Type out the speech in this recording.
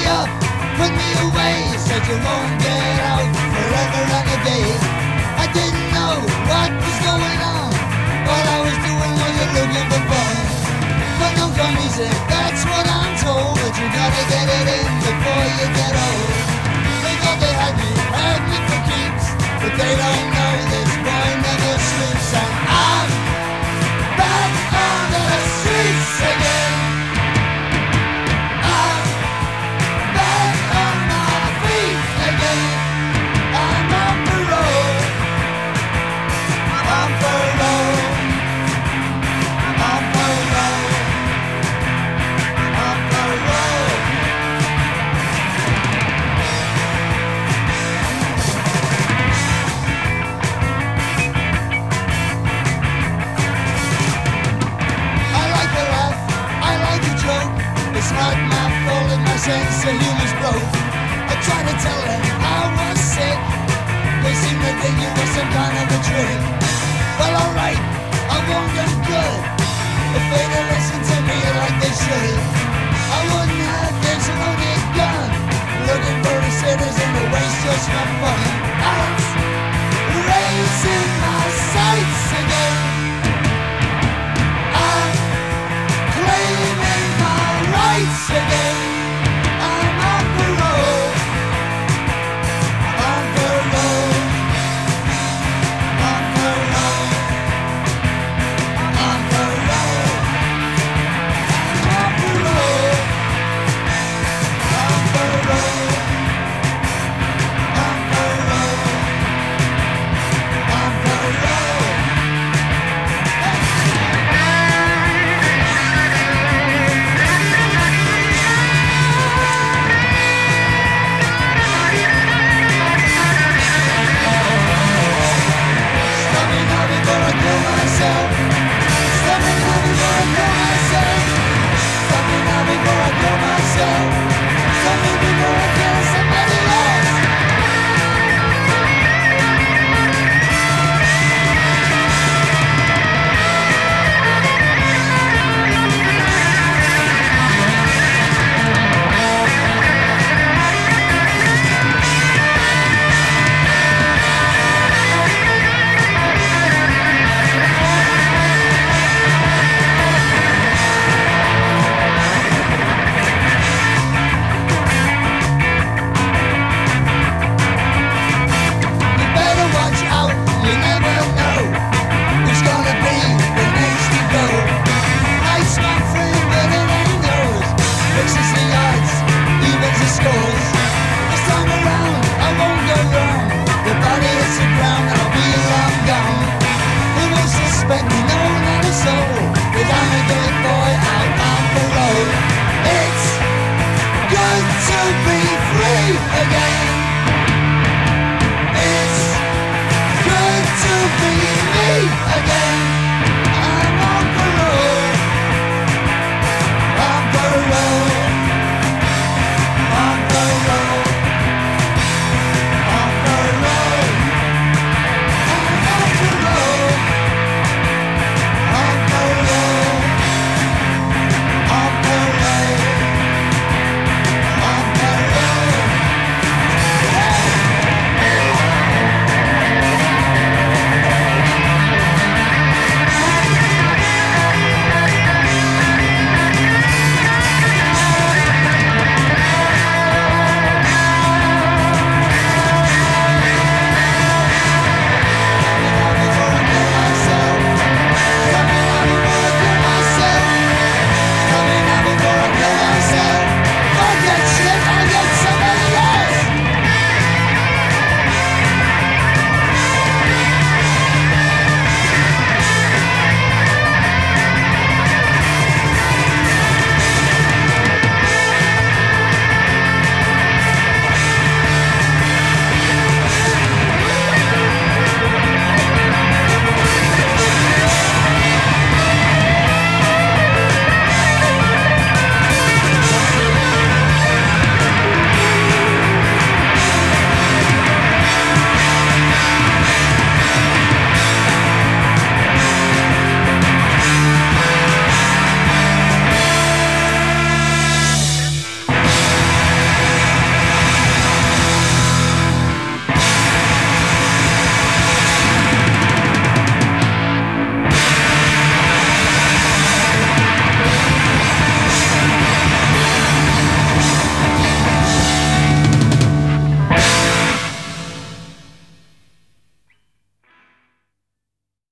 up, put me away, said you won't get out forever and a day. I didn't know what was going on, all I was doing was looking for fun. But don't come easy, that's what I'm told, but you gotta get it in before you get old. They thought they had me for keeps, but they don't know this boy never sleeps. And I'm back on the streets again. I'm back on my feet again. I'm on parole. On parole. On parole. On parole. I like to laugh, I like to joke. It's not my fault if my sense of humor's broke. I try to tell them I was sick. They seem to think it was some kind of a trick. Well, alright, I won't get